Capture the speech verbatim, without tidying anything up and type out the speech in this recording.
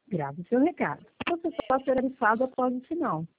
Grave seu recado. Você só será avisado após o sinal.